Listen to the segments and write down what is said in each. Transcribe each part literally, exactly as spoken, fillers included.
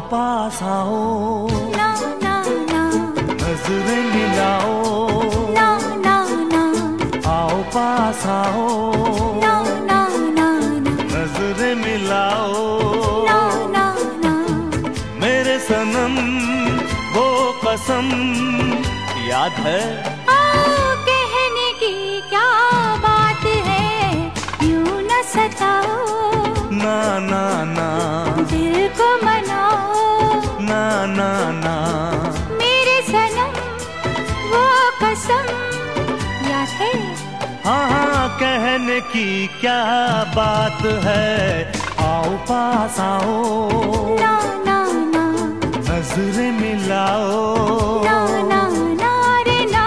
पास आओ, ना ना ना, नजरें मिलाओ, ना ना ना, आओ पास आओ, ना ना ना ना, नजरें मिलाओ, ना ना ना, मेरे सनम वो कसम याद है। आओ कहने की क्या बात है, यूं न सताओ, ना ना ना, दिल को मनाओ, ना ना ना, मेरे सनम वो कसम याद है। हाँ हाँ कहने की क्या बात है, आओ पास आओ, ना ना ना, नजरें मिलाओ, ना ना ना रे ना।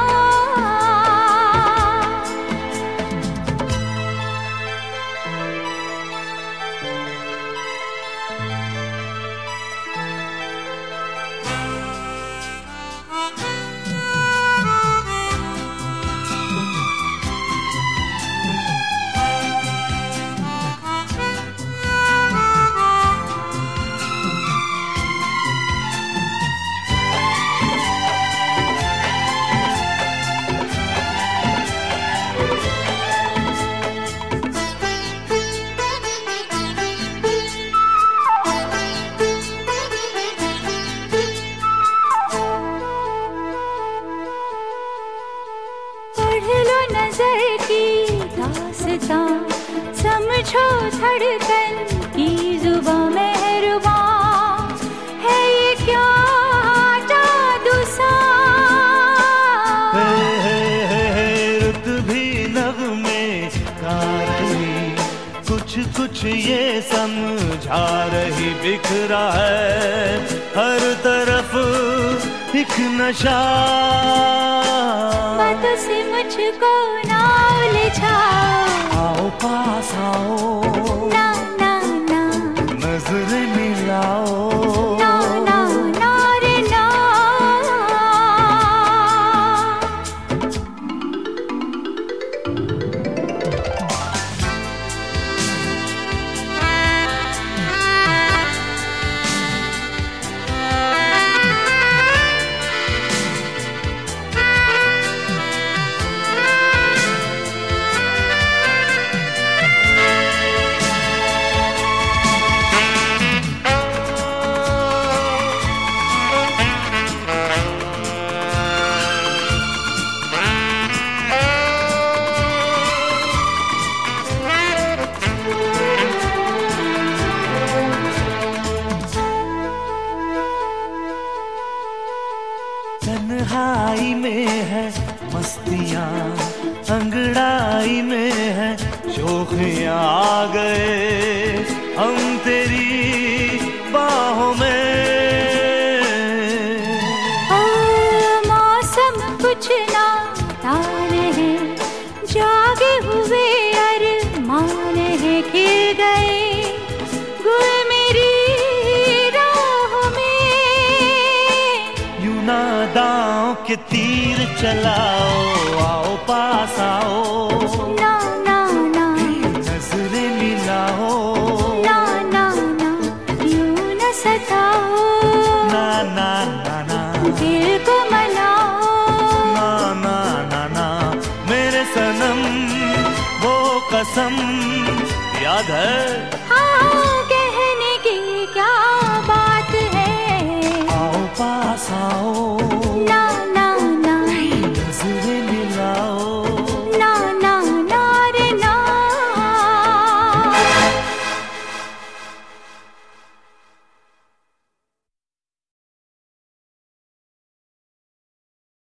नजर की दास्तां, समझो धड़कन की जुबां मेहरबां, है ये क्या जादू सा, हे हे हे हे रुत भी नगमे गा रही, कुछ कुछ ये समझा रही, बिखरा है हर तरफ एक नशा, बातों से मुझको ना उलझाओ, आओ पास आओ, ना ना ना, नजरें मिलाओ, ना ना ना रे ना। तन्हाई में है मस्तियाँ, अंगड़ाई में है शोखियाँ, आ गए हम तेरी बाहों में। ओ मौसम कुछ नादान है, जागे हुए अरमान है, खिल गए गुल मेरी राहों में, यूं नादाओं के तीर चलाओ, आओ पास आओ, ना ना ना, नजरें मिलाओ, ना ना ना, यूं न सताओ, ना ना ना ना, दिल को मनाओ, ना ना ना ना, मेरे सनम वो कसम याद है।